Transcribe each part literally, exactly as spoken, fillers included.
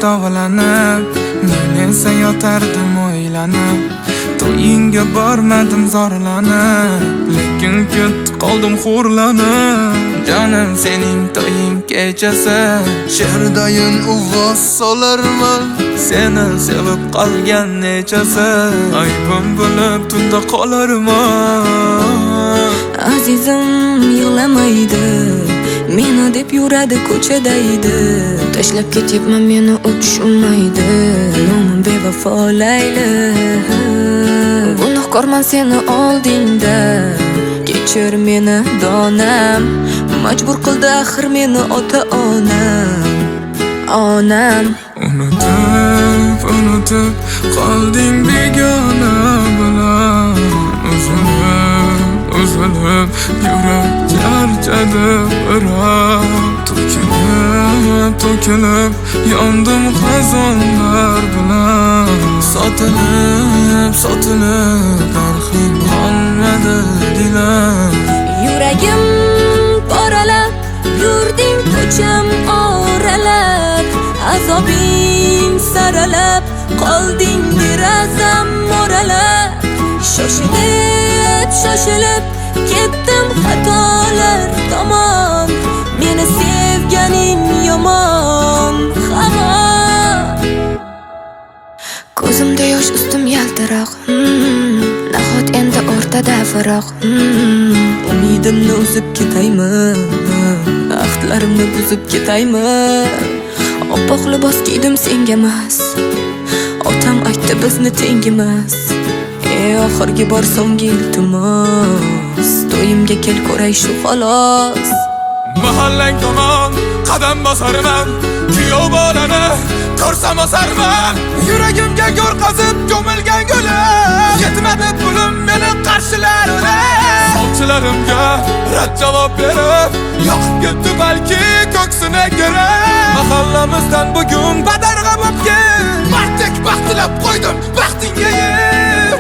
dog'lanib, men esa yotardim o'ylanib. To'yingga bormadim zorlanib, lekin ketdi qoldim xo'rlanib. Jonim sening to'ying kechasi, she'rdayin uvoz solarman. Seni sevib qolgan nechasi, aybim bo'lib tunda qolarman. Azizim yig'lamaydi, meni deb yuradi ko'chada edi. Tashlab ketyapman meni u tushunmaydi, nomim bevafo Layli. Gunohkorman seni oldingda, kechir meni donam. Majbur qildi axir meni ota-onam, onam. Unutib, unutib qolding begona bilan. Uzilib, uzilib yurak charchadi biroq. To'kilib, to'kilib yondim xazonlar bilan. Sotilib, sotilib narxing qolmadi dilam. Yuragim poralab, yurding ko'cham oralab. Azobing saralab, qolding derazam moralab. Shoshilib, shoshilib ketdim xatolar tomon. Meni sevganing yomon, hamon. Ko'zimda yosh, ustim yaltiroq. hmm, Nahot endi o'rtada firoq. hmm, Umidimni uzib ketaymi, ahdlarimni buzib ketaymi. Oppoq libos kiydim senga emas, otam aytdi bizni tengimas. Ey oxirgi bor so'nggi iltimos, to'yimga kel ko'ray shu xolos. Mahallang tomon qadam bosarman, kuyov bolani ko'rsam osarman. Yuragimga go'r qazib ko'milgan gulim, yetmadi pulim meni qarshilarida. Sovchilarimga rad javob berib, yoqib ketdi balki ko'ksini gerib. Mahallamizdan bugun badarg'a bo'lib kel, baxtek baxtilab qo'ydim baxtingga yeb.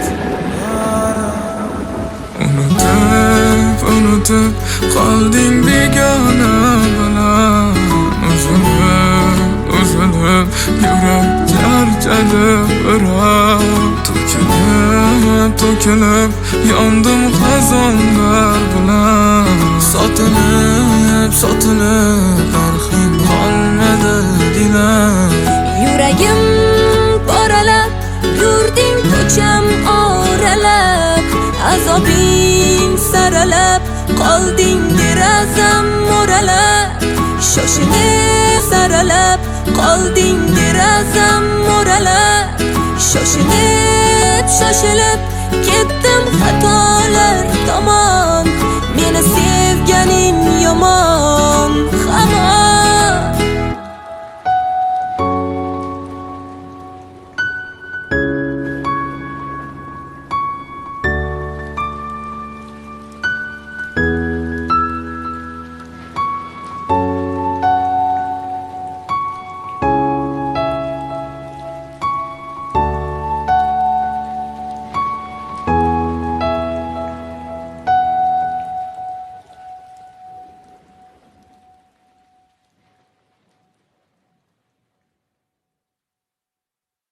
Unutib, unutib qolding begona bilan. Uzilib, uzilib yurak charchadi biroq. To'kilib, to'kilib yondim xazonlar bilan. Sotilib, sotilib narxing qolmadi dilam. Yuragim poralab, yurding ko'cham oralab. Azobing saralab, qolding derazam moralab. Shoshilib saralab, qolding derazam moralab. Shoshilib, shoshilib ketdim xato